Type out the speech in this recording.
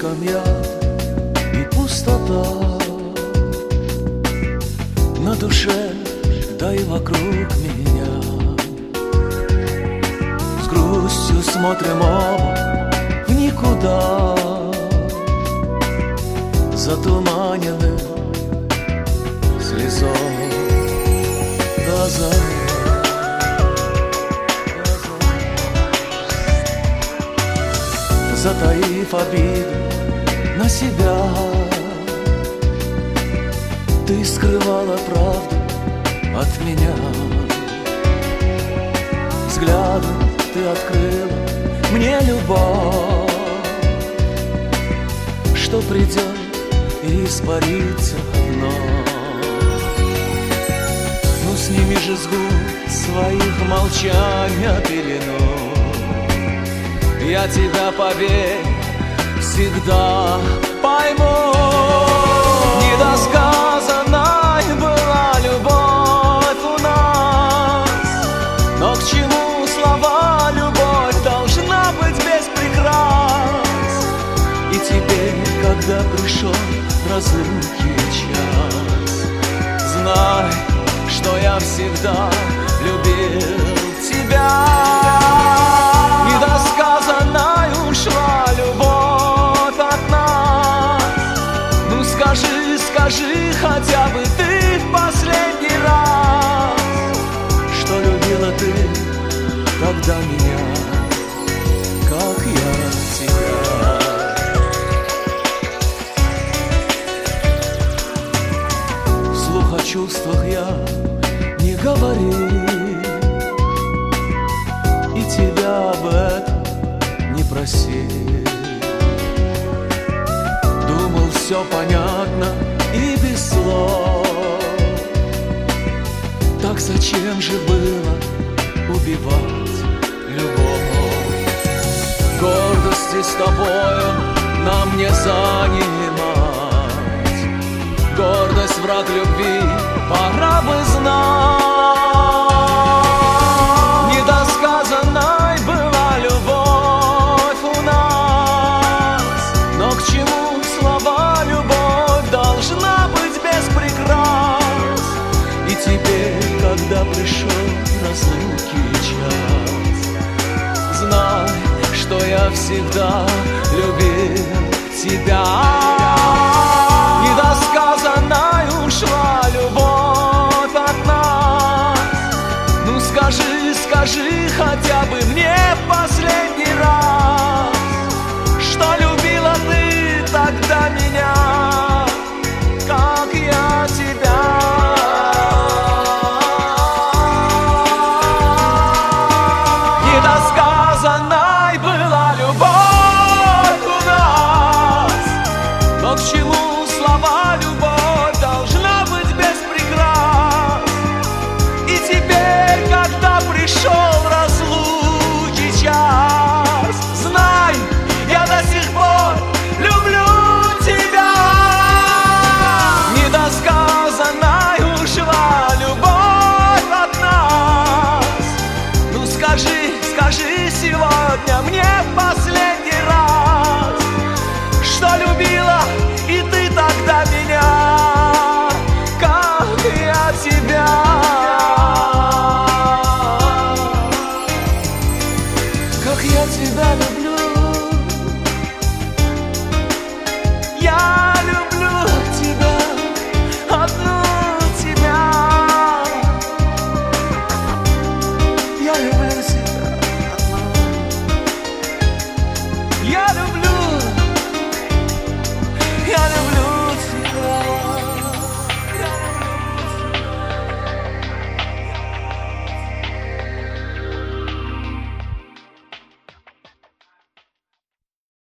слишком яд и пустота на душе, да и вокруг меня. С грустью смотрим оба в никуда, затуманены слезой глазами. Затаив обиду на себя, ты скрывала правду от меня. Взглядом ты открыла мне любовь, что придет и испарится вновь. Ну сними же с губ своих молчания пелену, я тебя, поверь, всегда пойму. Недосказанной была любовь у нас, но к чему слова? Любовь должна быть без прикрас. И теперь, когда пришел разлуки час, знай, что я всегда любил тебя. Недосказанной ушла любовь от нас. Ну скажи, скажи хотя бы ты в последний раз, что любила ты тогда меня, как я тебя. Вслух о чувствах я не говорил, и тебя об этом не просил. Думал, все понятно и без слов. Так зачем же было убивать любовь? Гордости с тобою нам не занимать. Гордость враг любви, пора бы знать. Недосказанной была любовь у нас, но к чему слова? Любовь должна быть без прикрас. И теперь, когда пришел разлуки час, знай, что я всегда любил тебя.